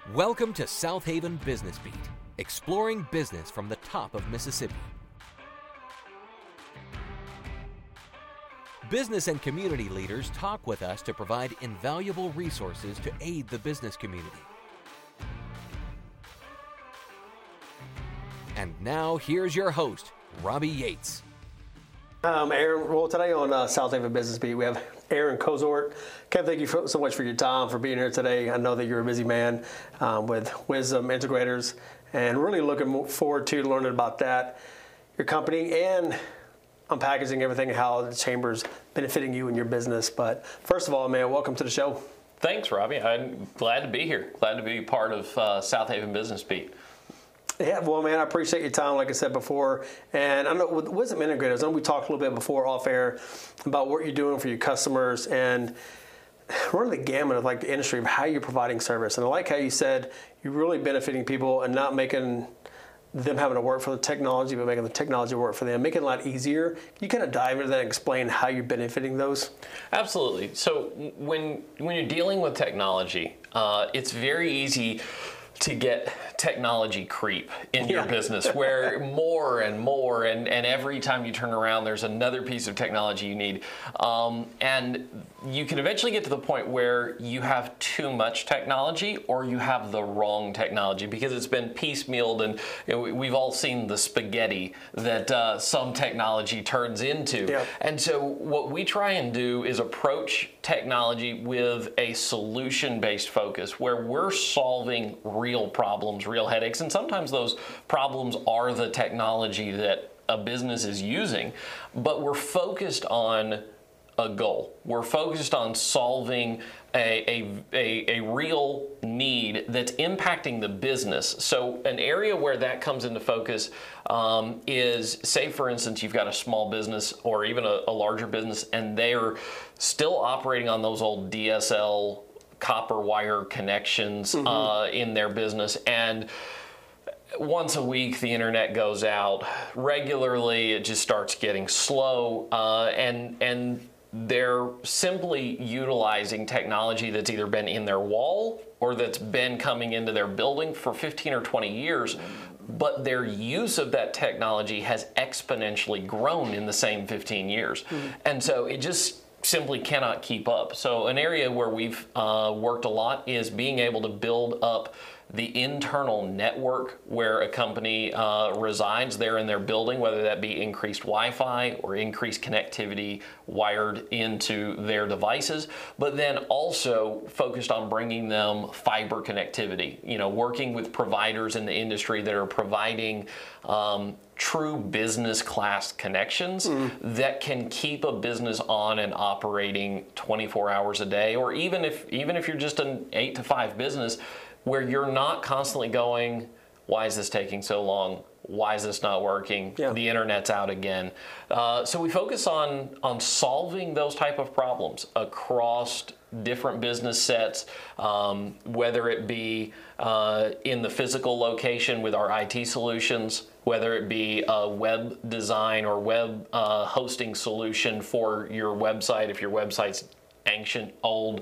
Welcome to South Haven Business Beat, exploring business from the top of Mississippi. Business and community leaders talk with us to provide invaluable resources to aid the business community. And now, here's your host, Robbie Yates. Aaron, well, today on South Haven Business Beat, we have Aaron Kozort. Ken, thank you so much for your time, for being here today. I know that you're a busy man with Wisdom Integrators, and really looking forward to learning about that, your company, and unpackaging everything, how the Chamber's benefiting you and your business. But first of all, man, welcome to the show. Thanks, Robbie. I'm glad to be here. Glad to be part of South Haven Business Beat. Yeah, well, man, I appreciate your time, like I said before. And I know with Wisdom Integrators, I know we talked a little bit before off air about what you're doing for your customers and running the gamut of like the industry of how you're providing service. And I like how you said you're really benefiting people and not making them having to work for the technology, but making the technology work for them, making it a lot easier. Can you kind of dive into that and explain how you're benefiting those? Absolutely. So when you're dealing with technology, it's very easy to get technology creep in your business, where more and more, and every time you turn around, there's another piece of technology you need. And you can eventually get to the point where you have too much technology or you have the wrong technology because it's been piecemealed, and we've all seen the spaghetti that some technology turns into. Yep. And so what we try and do is approach technology with a solution-based focus where we're solving real problems, real headaches, and sometimes those problems are the technology that a business is using, but we're focused on a goal. We're focused on solving a real need that's impacting the business. So an area where that comes into focus is, say for instance, you've got a small business or even a larger business, and they're still operating on those old DSL copper wire connections in their business, and once a week the internet goes out regularly. It just starts getting slow, and they're simply utilizing technology that's either been in their wall or that's been coming into their building for 15 or 20 years, but their use of that technology has exponentially grown in the same 15 years. And so it just simply cannot keep up. So an area where we've worked a lot is being able to build up the internal network where a company resides there in their building, whether that be increased Wi-Fi or increased connectivity wired into their devices, but then also focused on bringing them fiber connectivity, working with providers in the industry that are providing true business class connections that can keep a business on and operating 24 hours a day, or even if you're just an 8 to 5 business, where you're not constantly going, why is this taking so long? Why is this not working? Yeah. The internet's out again. So we focus on solving those type of problems across different business sets, whether it be in the physical location with our IT solutions, whether it be a web design or web hosting solution for your website, if your website's ancient, old,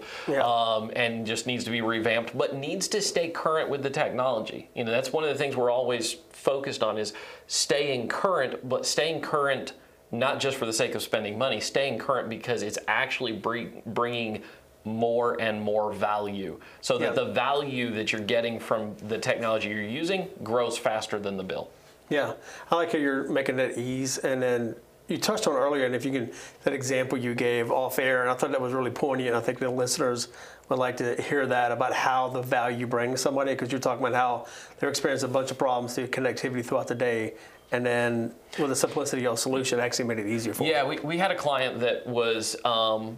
and just needs to be revamped, but needs to stay current with the technology. That's one of the things we're always focused on, is staying current, but staying current not just for the sake of spending money, staying current because it's actually bringing more and more value, so that the value that you're getting from the technology you're using grows faster than the bill. Yeah, I like how you're making that ease, and then you touched on earlier, and if you can, that example you gave off air, and I thought that was really poignant. I think the listeners would like to hear that about how the value brings somebody, because you're talking about how they're experiencing a bunch of problems through connectivity throughout the day, and then with the simplicity of a solution, actually made it easier for them. Yeah, we had a client that was on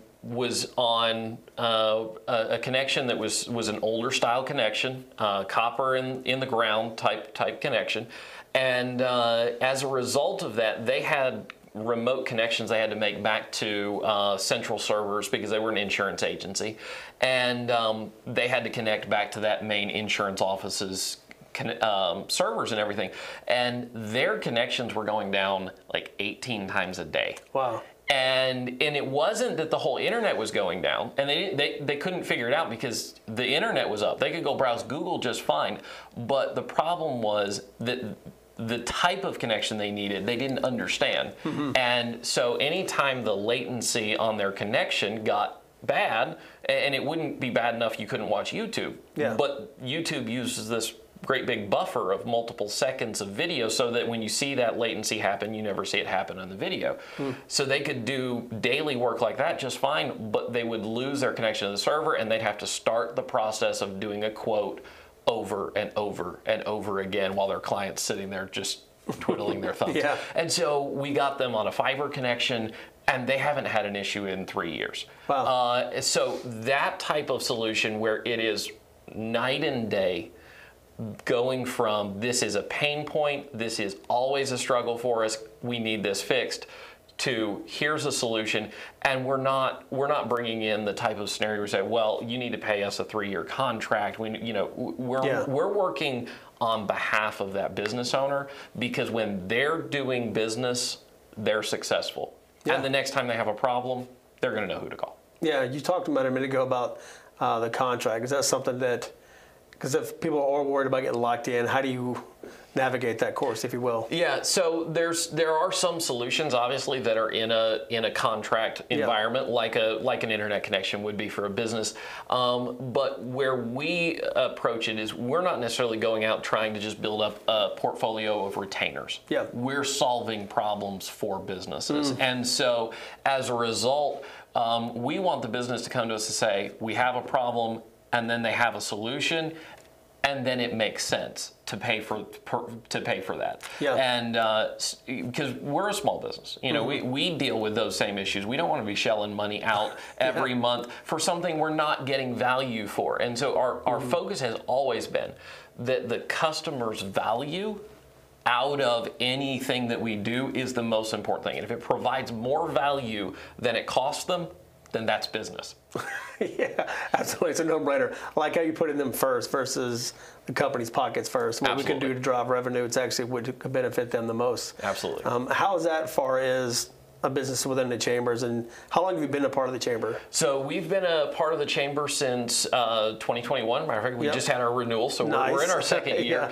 a connection that was an older style connection, copper in the ground type connection, and as a result of that, they had remote connections they had to make back to central servers because they were an insurance agency, and they had to connect back to that main insurance office's servers and everything, and their connections were going down like 18 times a day. Wow. And it wasn't that the whole internet was going down, and they couldn't figure it out because the internet was up. They could go browse Google just fine, but the problem was that the type of connection they needed, they didn't understand. And so anytime the latency on their connection got bad, and it wouldn't be bad enough you couldn't watch YouTube, but YouTube uses this great big buffer of multiple seconds of video so that when you see that latency happen, you never see it happen on the video. So they could do daily work like that just fine, but they would lose their connection to the server, and they'd have to start the process of doing a quote over and over and over again while their client's sitting there just twiddling their thumbs. And so we got them on a fiber connection, and they haven't had an issue in 3 years. Wow. So that type of solution where it is night and day, going from this is a pain point, this is always a struggle for us, we need this fixed, to here's a solution, and we're not bringing in the type of scenario where we say, well, you need to pay us a 3-year contract. We're working on behalf of that business owner, because when they're doing business, they're successful. And the next time they have a problem, they're going to know who to call. Yeah, you talked about a minute ago about the contract. Is that something that, because if people are worried about getting locked in, how do you navigate that course, if you will? Yeah, so there are some solutions, obviously, that are in a contract environment, like an internet connection would be for a business. But where we approach it is we're not necessarily going out trying to just build up a portfolio of retainers. We're solving problems for businesses, and so as a result, we want the business to come to us to say, we have a problem, and then they have a solution, and then it makes sense to pay for that. And because we're a small business, we deal with those same issues. We don't want to be shelling money out every month for something we're not getting value for. And so our focus has always been that the customer's value out of anything that we do is the most important thing. And if it provides more value than it costs them, then that's business. Yeah, absolutely. It's a no-brainer. I like how you put in them first versus the company's pockets first. What we can do to drive revenue, it's actually would benefit them the most. Absolutely. How is that far as a business within the chambers, and how long have you been a part of the chamber? So we've been a part of the chamber since 2021. Matter of fact, we just had our renewal, so we're in our second year.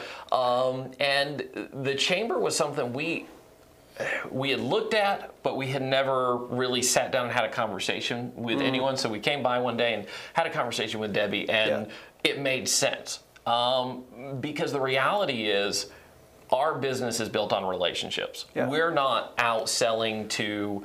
And the chamber was something we had looked at, but we had never really sat down and had a conversation with anyone. So we came by one day and had a conversation with Debbie, and it made sense. Because the reality is, our business is built on relationships. We're not out selling to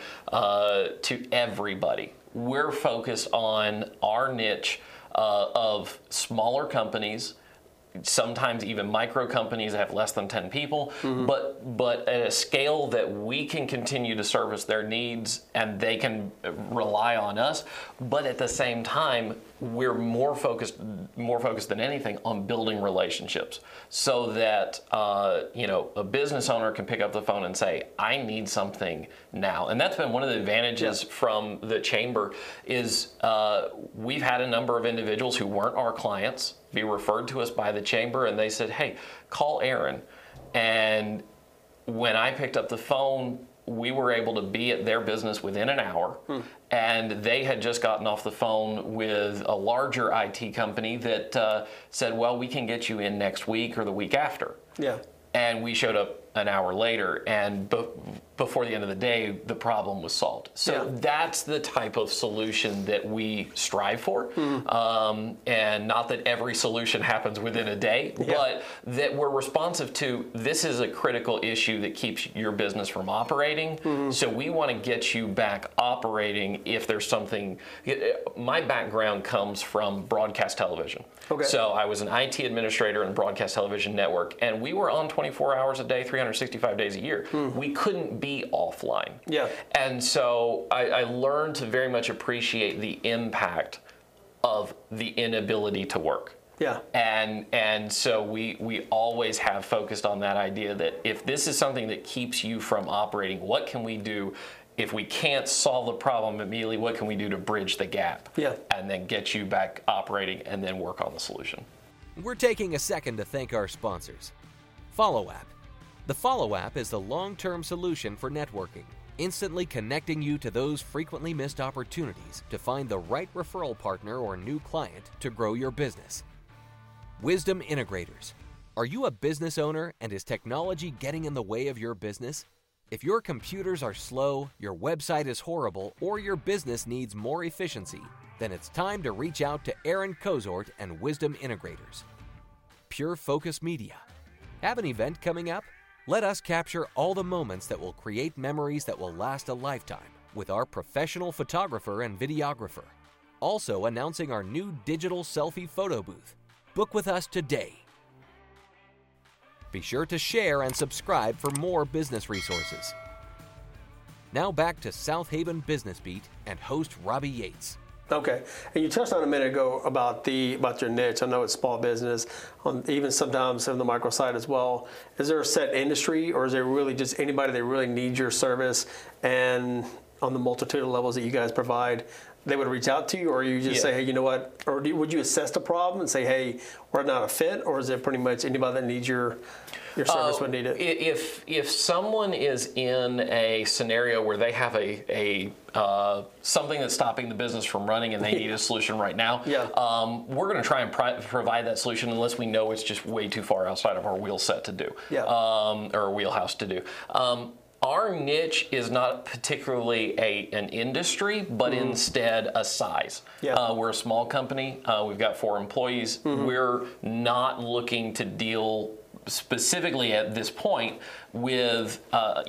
everybody. We're focused on our niche of smaller companies, sometimes even micro companies that have less than 10 people, but at a scale that we can continue to service their needs and they can rely on us. But at the same time, we're more focused than anything on building relationships, so that a business owner can pick up the phone and say, I need something now. And that's been one of the advantages from the chamber is we've had a number of individuals who weren't our clients be referred to us by the chamber, and they said, hey, call Aaron. And when I picked up the phone, we were able to be at their business within an hour. And they had just gotten off the phone with a larger IT company that said, well, we can get you in next week or the week after. And we showed up an hour later, and before the end of the day, the problem was solved. So that's the type of solution that we strive for. And not that every solution happens within a day, but that we're responsive to, this is a critical issue that keeps your business from operating. So we want to get you back operating if there's something. My background comes from broadcast television. So I was an IT administrator in broadcast television network, and we were on 24 hours a day, 365 days a year. We couldn't be offline. And so I learned to very much appreciate the impact of the inability to work. And so we always have focused on that idea that if this is something that keeps you from operating, what can we do? If we can't solve the problem immediately, what can we do to bridge the gap? And then get you back operating and then work on the solution. We're taking a second to thank our sponsors. FollowApp. The FollowApp is the long-term solution for networking. instantly connecting you to those frequently missed opportunities to find the right referral partner or new client to grow your business. Wisdom Integrators. Are you a business owner and is technology getting in the way of your business? If your computers are slow, your website is horrible, or your business needs more efficiency, then it's time to reach out to Aaron Kozort and Wisdom Integrators. Pure Focus Media. Have an event coming up? Let us capture all the moments that will create memories that will last a lifetime with our professional photographer and videographer. Also announcing our new digital selfie photo booth. Book with us today. Be sure to share and subscribe for more business resources. Now back to South Haven Business Beat and host Robbie Yates. Okay, and you touched on a minute ago about your niche. I know it's small business, even sometimes on the micro side as well. Is there a set industry, or is there really just anybody that really needs your service? And on the multitude of levels that you guys provide, they would reach out to you, or you just say, hey, you know what? Or would you assess the problem and say, hey, we're not a fit, or is it pretty much anybody that needs your service would need it? If someone is in a scenario where they have a something that's stopping the business from running and they need a solution right now, we're going to try and provide that solution unless we know it's just way too far outside of our wheel set to do, or wheelhouse to do. Our niche is not particularly an industry, but instead a size. We're a small company. We've got 4 employees. We're not looking to deal specifically at this point with a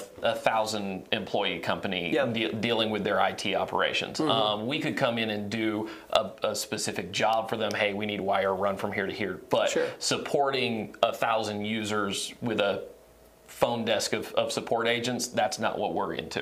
1,000 employee company dealing with their IT operations. We could come in and do a specific job for them. Hey, we need wire run from here to here. But supporting 1,000 users with a phone desk of support agents, that's not what we're into.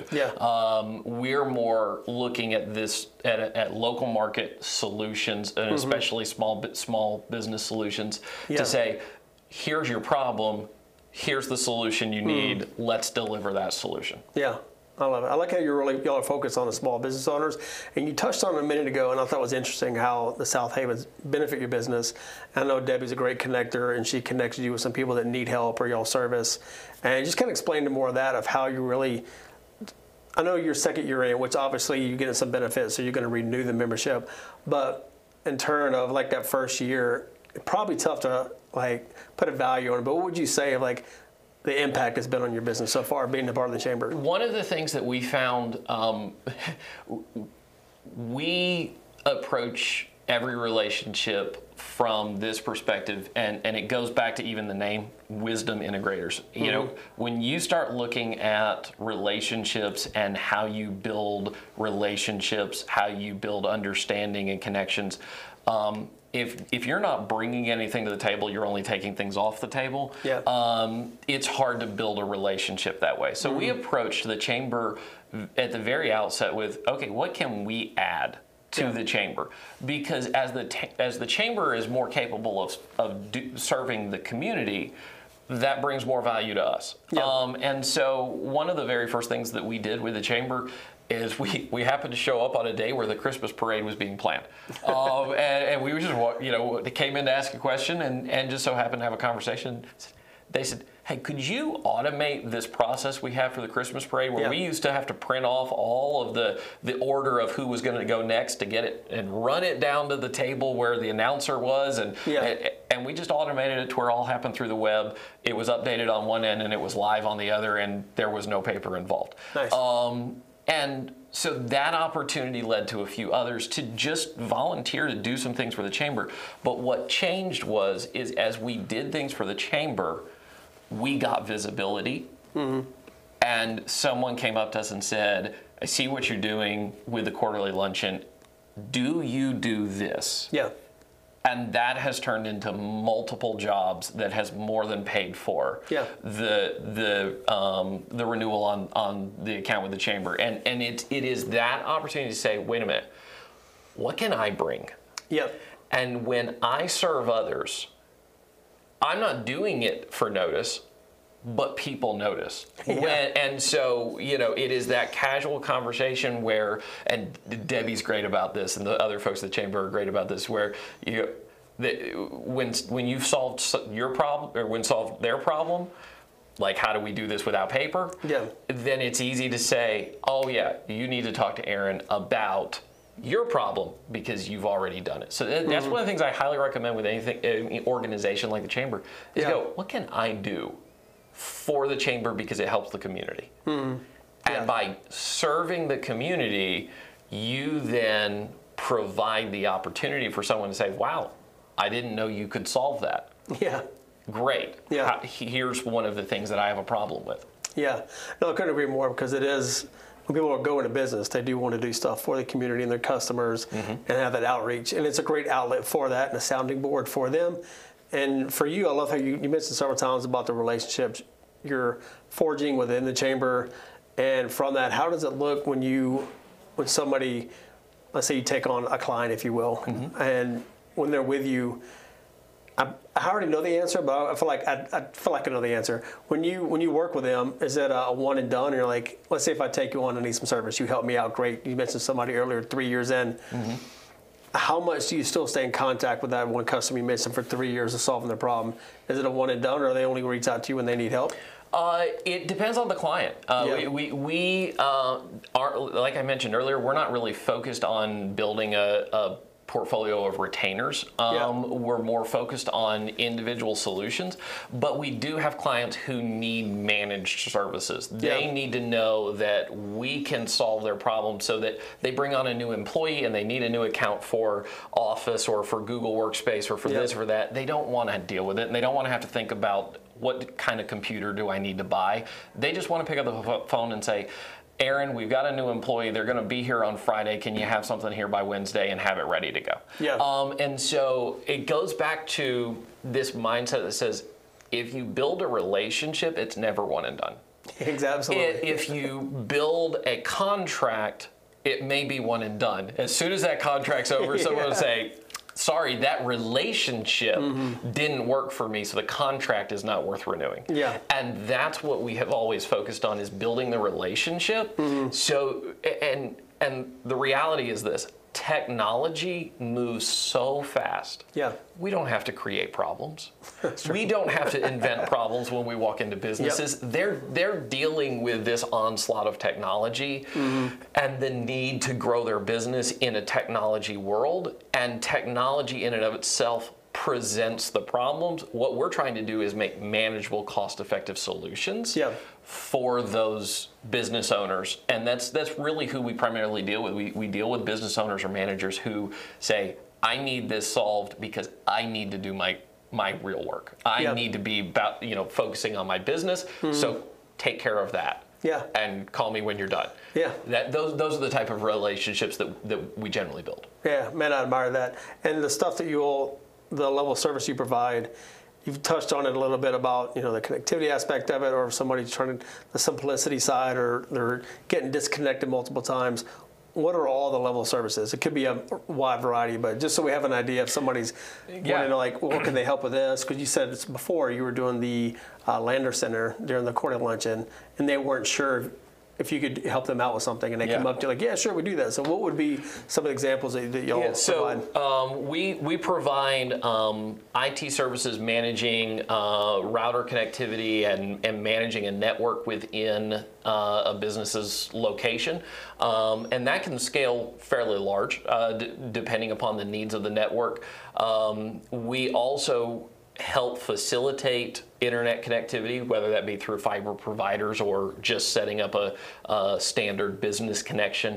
We're more looking at this at local market solutions, and especially small business solutions, to say, here's your problem, here's the solution you need, let's deliver that solution. I love it. I like how y'all are focused on the small business owners. And you touched on it a minute ago, and I thought it was interesting how the South Havens benefit your business. I know Debbie's a great connector, and she connects you with some people that need help or y'all service. And just kind of explain more of that, of how you really, I know you're second year in, which obviously you're getting some benefits, so you're going to renew the membership. But in turn of like that first year, probably tough to like put a value on it. But what would you say of like the impact has been on your business so far, being a part of the chamber? One of the things that we found, we approach every relationship from this perspective, and it goes back to even the name, Wisdom Integrators. You know, when you start looking at relationships and how you build relationships, how you build understanding and connections, if you're not bringing anything to the table, you're only taking things off the table, it's hard to build a relationship that way. So we approached the chamber at the very outset with, okay, what can we add to the chamber? Because as the chamber is more capable of serving the community, that brings more value to us. And so one of the very first things that we did with the chamber is we happened to show up on a day where the Christmas parade was being planned. And we were just, they came in to ask a question and just so happened to have a conversation. They said, hey, could you automate this process we have for the Christmas parade where we used to have to print off all of the order of who was going to go next to get it and run it down to the table where the announcer was, and we just automated it to where it all happened through the web. It was updated on one end and it was live on the other, and there was no paper involved. And so that opportunity led to a few others to just volunteer to do some things for the chamber. But what changed is as we did things for the chamber, we got visibility. And someone came up to us and said, I see what you're doing with the quarterly luncheon. Do you do this? And that has turned into multiple jobs that has more than paid for the renewal on the account with the chamber. And it is that opportunity to say, wait a minute, what can I bring? And when I serve others, I'm not doing it for notice, but people notice. And so, it is that casual conversation where, and Debbie's great about this, and the other folks at the chamber are great about this, where when you've solved your problem, or when solved their problem, like how do we do this without paper, then it's easy to say, oh yeah, you need to talk to Aaron about your problem because you've already done it. So that's one of the things I highly recommend with any organization like the Chamber is go, what can I do for the Chamber because it helps the community? And by serving the community, you then provide the opportunity for someone to say, wow, I didn't know you could solve that. Yeah. Great. Yeah. Here's one of the things that I have a problem with. Yeah. No, I couldn't agree more, because it is, when people go into business, they do want to do stuff for the community and their customers and have that outreach. And it's a great outlet for that and a sounding board for them. And for you, I love how you mentioned several times about the relationships you're forging within the Chamber. And from that, how does it look when somebody, let's say you take on a client, if you will, and when they're with you, I already know the answer, but I feel like I know the answer. When you work with them, is it a one and done? And you're like, let's say if I take you on and need some service, you help me out, great. You mentioned somebody earlier, 3 years in. How much do you still stay in contact with that one customer you mentioned for 3 years of solving their problem? Is it a one and done, or they only reach out to you when they need help? It depends on the client. We are, like I mentioned earlier, we're not really focused on building a portfolio of retainers. We're more focused on individual solutions, but we do have clients who need managed services. They need to know that we can solve their problem, so that they bring on a new employee and they need a new account for Office or for Google Workspace or for this or that. They don't want to deal with it, and they don't want to have to think about what kind of computer do I need to buy. They just want to pick up the phone and say, Aaron, we've got a new employee. They're going to be here on Friday. Can you have something here by Wednesday and have it ready to go? And so it goes back to this mindset that says, if you build a relationship, it's never one and done. Exactly. If you build a contract, it may be one and done. As soon as that contract's over, someone will say, sorry, that relationship didn't work for me, so the contract is not worth renewing. And that's what we have always focused on, is building the relationship. So, and the reality is this: technology moves so fast. We don't have to create problems. We don't have to invent problems when we walk into businesses. They're dealing with this onslaught of technology and the need to grow their business in a technology world. And technology in and of itself presents the problems. What we're trying to do is make manageable, cost-effective solutions for those business owners. And that's really who we primarily deal with. We deal with business owners or managers who say, I need this solved because I need to do my real work. I need to be about focusing on my business. So take care of that. And call me when you're done. Those are the type of relationships that we generally build. Man, I admire that. And the stuff that the level of service you provide, you've touched on it a little bit about the connectivity aspect of it, or if somebody's trying the simplicity side, or they're getting disconnected multiple times. What are all the level of services? It could be a wide variety, but just so we have an idea if somebody's wanting to, like, well, can they help with this? Because you said this before, you were doing the Lander Center during the Cordial Luncheon, and they weren't sure if you could help them out with something, and they come up to you like, yeah, sure, we do that. So what would be some of the examples that y'all provide? So we provide IT services, managing router connectivity and managing a network within a business's location. And that can scale fairly large depending upon the needs of the network. We also help facilitate internet connectivity, whether that be through fiber providers or just setting up a standard business connection.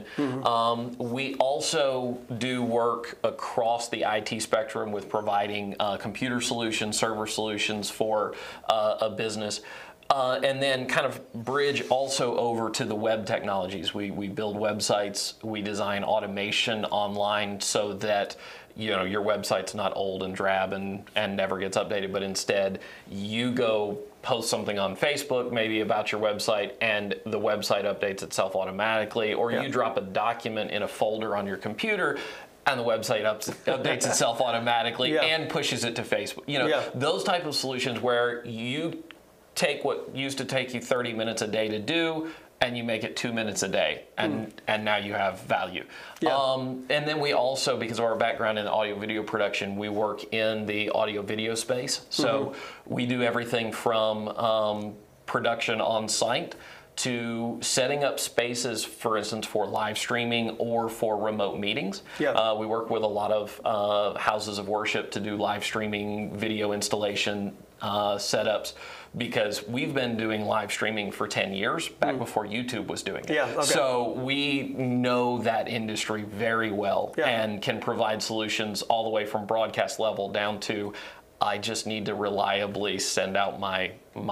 We also do work across the IT spectrum with providing computer solutions, server solutions for a business. And then kind of bridge also over to the web technologies. We build websites, we design automation online so that your website's not old and drab and never gets updated, but instead you go post something on Facebook maybe about your website and the website updates itself automatically, or you drop a document in a folder on your computer and the website updates itself automatically and pushes it to Facebook. Those type of solutions where you take what used to take you 30 minutes a day to do, and you make it 2 minutes a day, and now you have value. And then we also, because of our background in audio video production, we work in the audio video space. So we do everything from production on site to setting up spaces, for instance, for live streaming or for remote meetings. Yeah. We work with a lot of houses of worship to do live streaming, video installation setups, because we've been doing live streaming for 10 years, back before YouTube was doing it. Yeah, okay. So we know that industry very well and can provide solutions all the way from broadcast level down to, I just need to reliably send out my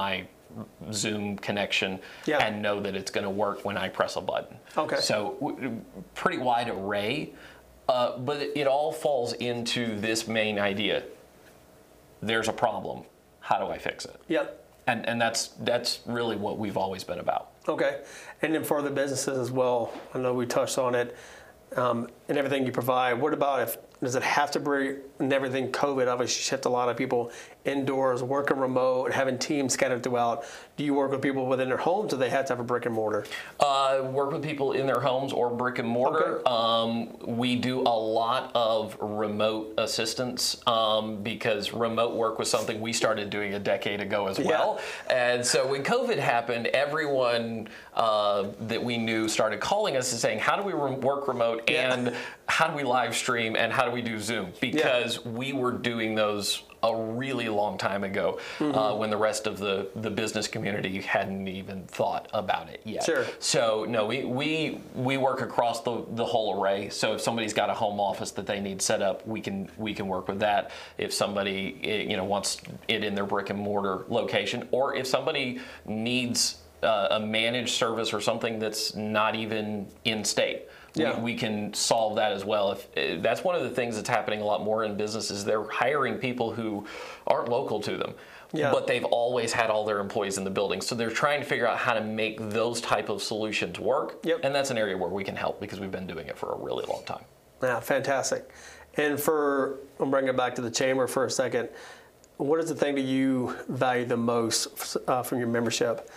Zoom connection and know that it's going to work when I press a button. Okay. So pretty wide array, but it all falls into this main idea. There's a problem. How do I fix it? Yep. And that's really what we've always been about. Okay. And then for the businesses as well, I know we touched on it, and everything you provide. What about does it have to be, and everything COVID obviously shipped a lot of people indoors, working remote, having teams scattered throughout. Do you work with people within their homes, or they have to have a brick and mortar? Work with people in their homes or brick and mortar. Okay. We do a lot of remote assistance because remote work was something we started doing a decade ago as well. And so when COVID happened, everyone that we knew started calling us and saying, how do we work remote and how do we live stream and how do we do Zoom? Because we were doing those a really long time ago when the rest of the business community hadn't even thought about it yet. Sure. So no, we work across the whole array. So if somebody's got a home office that they need set up, we can work with that. If somebody wants it in their brick and mortar location, or if somebody needs a managed service or something that's not even in state. We can solve that as well. If that's one of the things that's happening a lot more in businesses. They're hiring people who aren't local to them, but they've always had all their employees in the building. So they're trying to figure out how to make those type of solutions work. And that's an area where we can help because we've been doing it for a really long time. Yeah, fantastic. And I'm bringing it back to the chamber for a second. What is the thing that you value the most from your membership?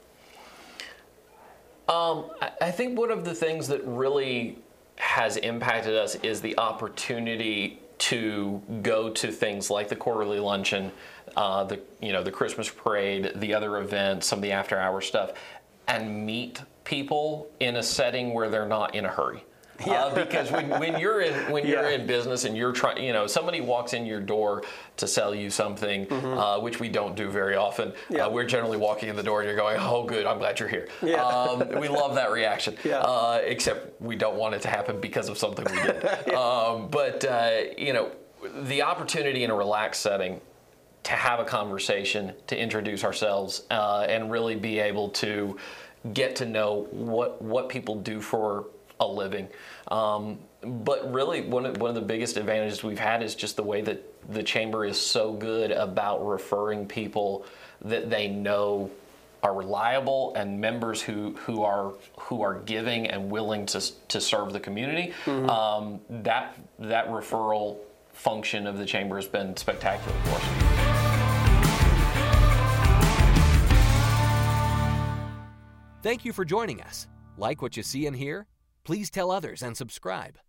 I think one of the things that really has impacted us is the opportunity to go to things like the quarterly luncheon, the Christmas parade, the other events, some of the after hour stuff, and meet people in a setting where they're not in a hurry. Because when you're in business and you're trying, somebody walks in your door to sell you something, which we don't do very often. We're generally walking in the door and you're going, oh, good, I'm glad you're here. We love that reaction. Except we don't want it to happen because of something we did. But the opportunity in a relaxed setting to have a conversation, to introduce ourselves, and really be able to get to know what people do for a living. But really, one of the biggest advantages we've had is just the way that the chamber is so good about referring people that they know are reliable and members who are giving and willing to serve the community. That referral function of the chamber has been spectacular for us. Thank you for joining us. Like what you see and hear? Please tell others and subscribe.